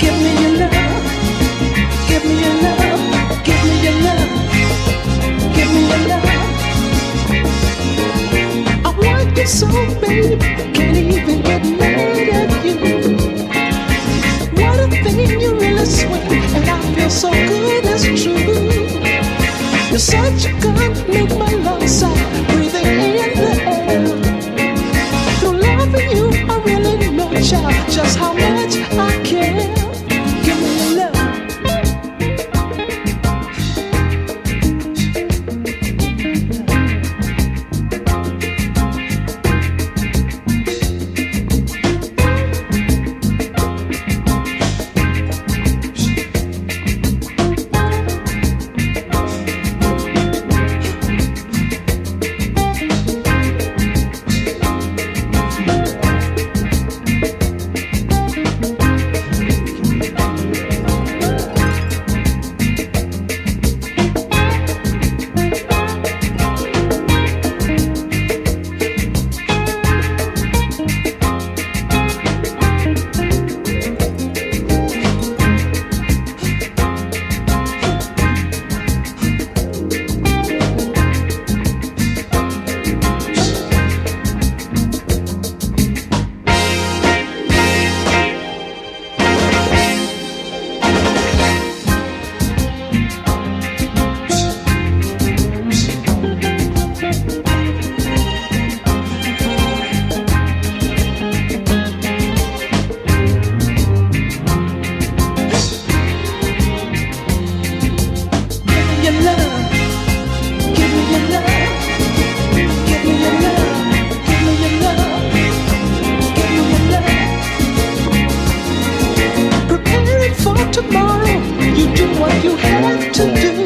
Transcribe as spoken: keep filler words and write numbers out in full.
So, babe, can't even get mad at you. What a thing, you really swing, and I feel so good, it's true. You're such a gun, make my lungs sigh, breathing in the air. Through loving you, I really know, child, just how much I care. Give me your love. Tomorrow, you do what you have to do.